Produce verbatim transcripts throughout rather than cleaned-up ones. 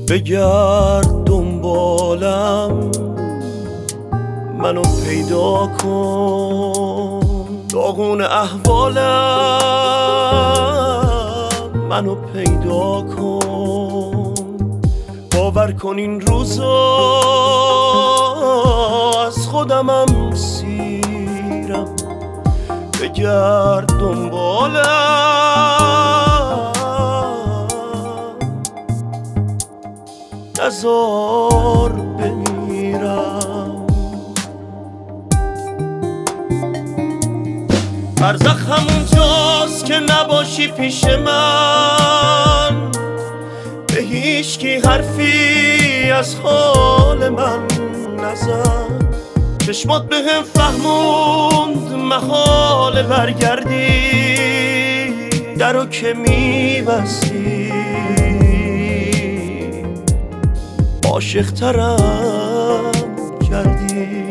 بگرد دنبالم، منو پیدا کن، داغون احوالم منو پیدا کن. باور کن این روزا از خودمم سیرم، بگرد دنبالم، نزار بمیرم. برزخ همونجاست که نباشی پیش من، به هیچکی حرفی از حال من نزن. چشمات به هم فهموند محال برگردی، درو که میبستی عاشق‌ترم کردی.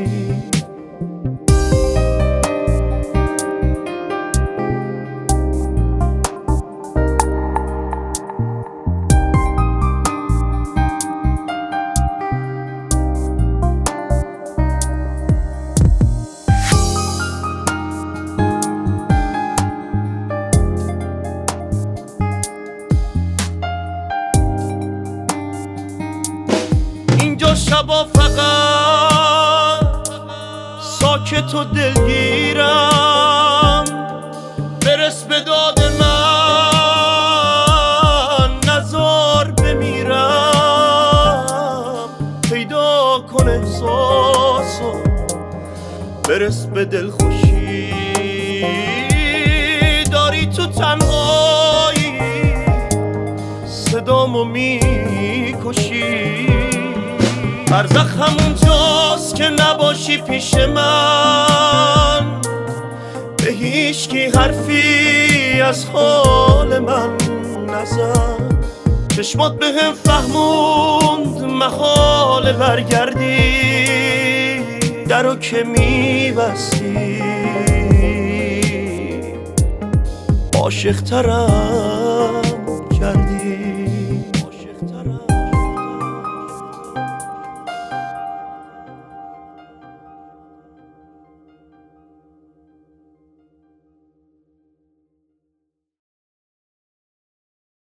اینجا شبا فقط ساکت و دلگیرم، برس به داد من، نزار بمیرم. پیدا کن احساسو، برس به دلخوشی، داری تو تنهایی صدامو میکشی. برزخ همونجاست که نباشی پیش من، به هیچکی حرفی از حال من نزن. چشمات به هم فهموند محال برگردی، درو که میبستی عاشق‌ترم